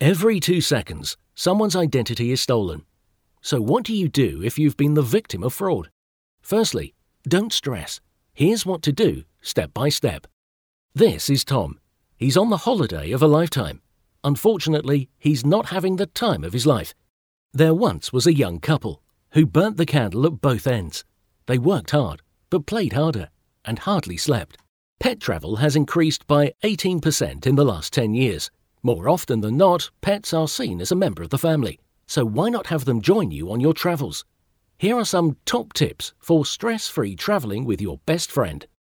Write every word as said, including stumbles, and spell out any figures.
Every two seconds, someone's identity is stolen. So what do you do if you've been the victim of fraud? Firstly, don't stress. Here's what to do, step by step. This is Tom. He's on the holiday of a lifetime. Unfortunately, he's not having the time of his life. There once was a young couple who burnt the candle at both ends. They worked hard, but played harder, and hardly slept. Pet travel has increased by eighteen percent in the last ten years. More often than not, pets are seen as a member of the family, so why not have them join you on your travels? Here are some top tips for stress-free traveling with your best friend.